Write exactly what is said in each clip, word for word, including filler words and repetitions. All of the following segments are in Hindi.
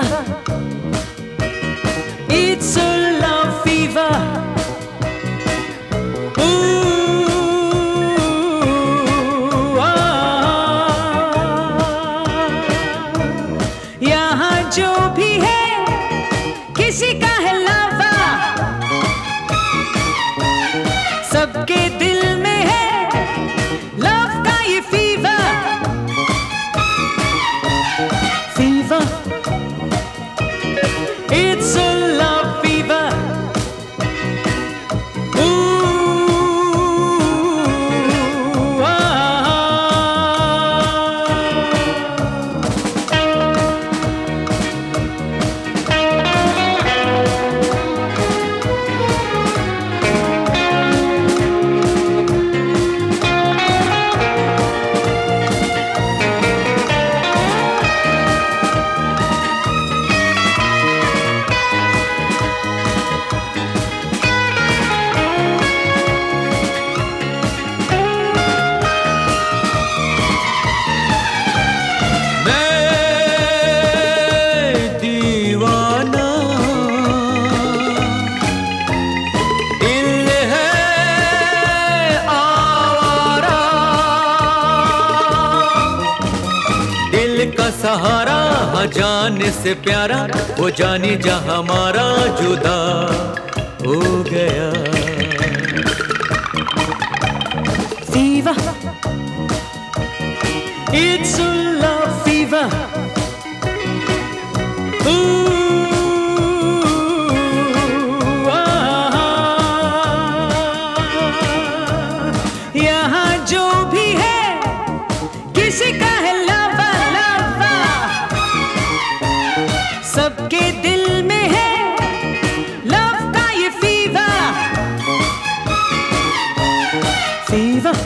It's a love fever. Ooh, यहाँ जो भी है किसी का है लावा, सबके दिल में है लव का ये fever, fever. It's a love fever. Ooh, ah. का सहारा हाँ जाने से प्यारा, वो जानी जा हमारा जुदा हो गया। Fever, it's a love fever. Ooh, ah. यहाँ जो भी है किसी का है लावा, लावा, सबके दिल में है लव का ये fever, fever.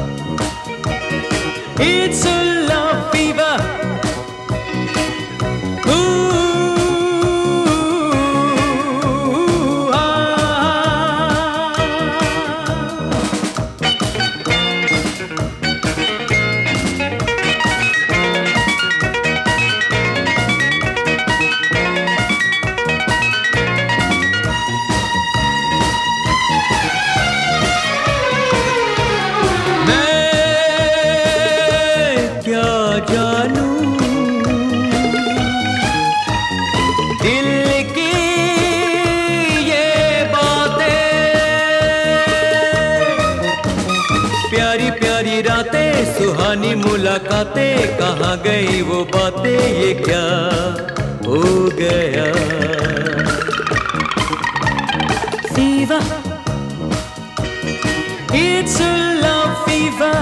It's a love fever. Ooh, ah. दिल की ये बातें, प्यारी प्यारी रातें, सुहानी मुलाकातें, कहाँ गई वो बातें, ये क्या हो गया। Fever, it's a love fever.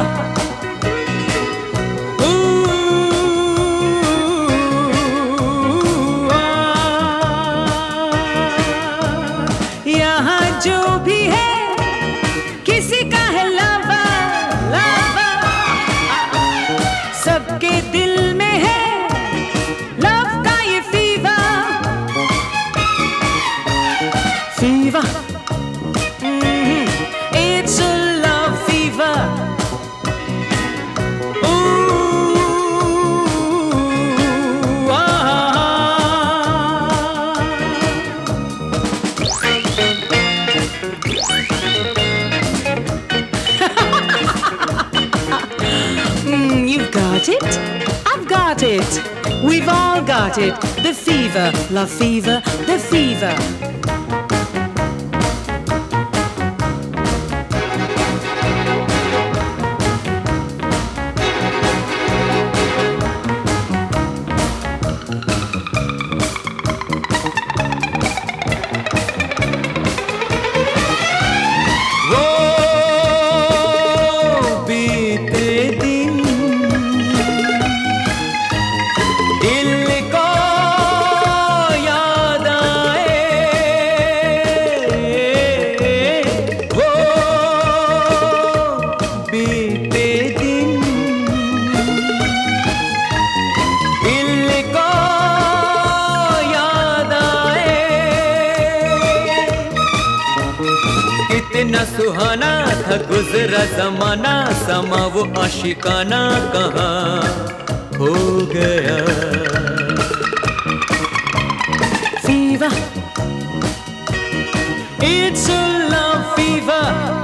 यहाँ जो भी है किसी का है लावा, लावा, सबके दिल में है लव का ये fever, fever. It's a love fever. Ooh, ah. Mm, you've got it. I've got it. We've all got it. The fever, love fever, the fever. कितना सुहाना था गुजरा जमाना, समा वो आशिकाना कहाँ हो गया। fever. It's a love fever.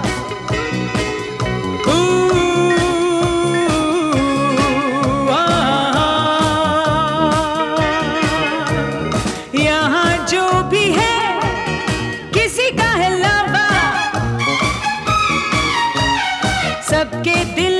Ooh, ah, यहाँ जो भी है किसी का है लवर, सबके दिल